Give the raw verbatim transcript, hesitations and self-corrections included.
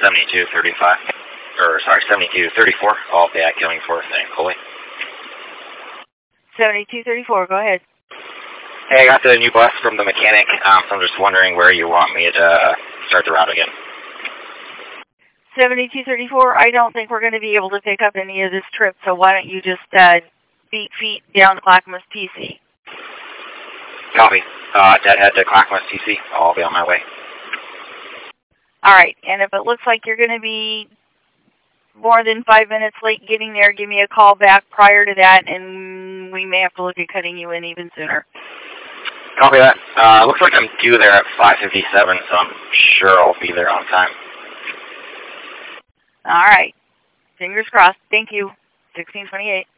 seventy-two thirty-five, or sorry, seventy-two thirty-four, all back coming forth in Coley. seventy-two thirty-four, go ahead. Hey, I got the new bus from the mechanic, um, so I'm just wondering where you want me to uh, start the route again. seventy-two thirty-four, I don't think we're going to be able to pick up any of this trip, so why don't you just uh, beat feet down to Clackamas T C. Copy. Uh, Deadhead to Clackamas T C. I'll be on my way. All right, and if it looks like you're going to be more than five minutes late getting there, give me a call back prior to that, and we may have to look at cutting you in even sooner. Copy that. Uh, looks like I'm due there at five fifty-seven, so I'm sure I'll be there on time. All right. Fingers crossed. Thank you. sixteen twenty-eight.